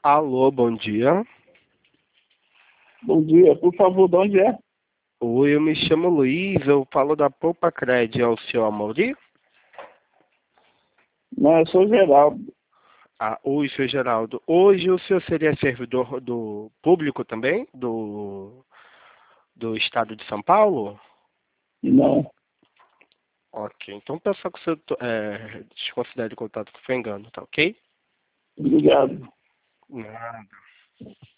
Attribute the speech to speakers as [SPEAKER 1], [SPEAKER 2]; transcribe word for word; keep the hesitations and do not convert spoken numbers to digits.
[SPEAKER 1] Alô, bom dia.
[SPEAKER 2] Bom dia, por favor, de onde é?
[SPEAKER 1] Oi, eu me chamo Luiz, eu falo da Poupa Cred, é o senhor Amaury?
[SPEAKER 2] Não, eu sou Geraldo.
[SPEAKER 1] Ah, oi, senhor Geraldo. Hoje o senhor seria servidor do público também, do, do estado de São Paulo?
[SPEAKER 2] Não,
[SPEAKER 1] Ok, então peço que o senhor é, desconsidere o contato que foi engano, tá ok?
[SPEAKER 2] obrigado.
[SPEAKER 1] Nada.